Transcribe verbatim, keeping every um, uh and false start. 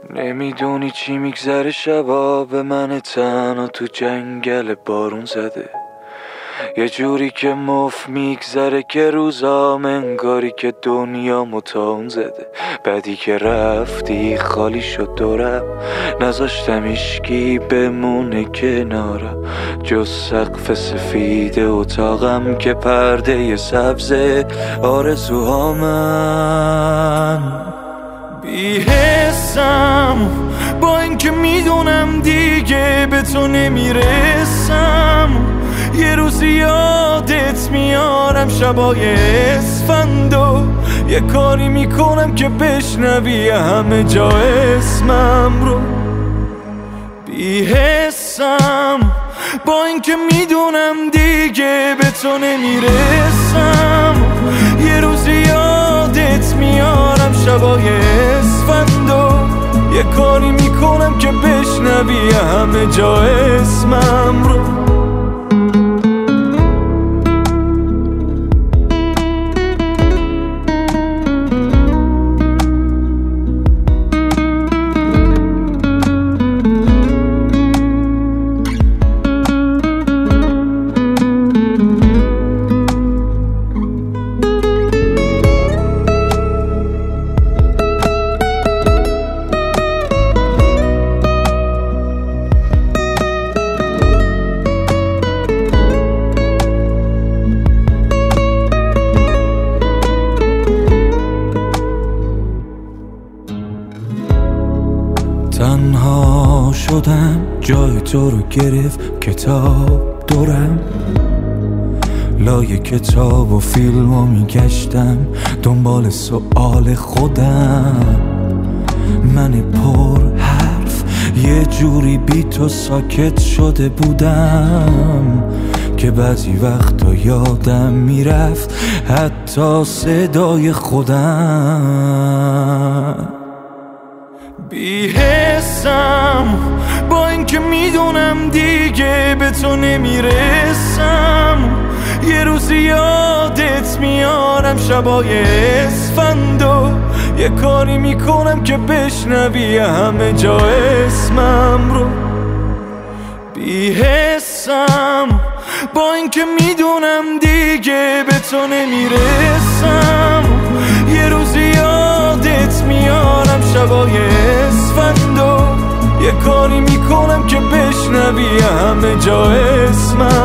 نمیدونی چی میگذره شبا به من تنها تو جنگل بارون زده، یه جوری که مف میگذره که روزام انگاری که دنیا متاون زده. بعدی که رفتی خالی شد دورم، نذاشتم اشکی بمونه کنارم جز سقف سفید اتاقم که پرده سبز آرزوهامن. بی‌حسم با اینکه میدونم دیگه به تو نمیرسم، یه روزی یادت میارم شبای اسفندو، یه کاری میکنم که بشنوی همه جا اسمم رو. بی‌حسم با اینکه میدونم دیگه به تو نمیرسم، یه روزی یادت میارم شبای اسفندو، یه کاری میکنم که بشنوی همه جا اسمم رو. تنها شدم جای تو رو گرفت کتاب دورم، لای کتاب و فیلم رو میگشتم دنبال سؤال خودم. من پر حرف یه جوری بی تو ساکت شده بودم که بعضی وقتا یادم میرفت حتی صدای خودم. بی‌حسم با اینکه میدونم دیگه به تو نمیرسم، یه روزی یادت میارم شبای اسفندو، یه کاری میکنم که بشنوی همه جا اسمم رو. بی‌حسم با اینکه میدونم دیگه به تو نمیرسم، یه روزی یادت میارم شبای اسفندو، یه کاری میکنم که بشنوی همه جا اسمم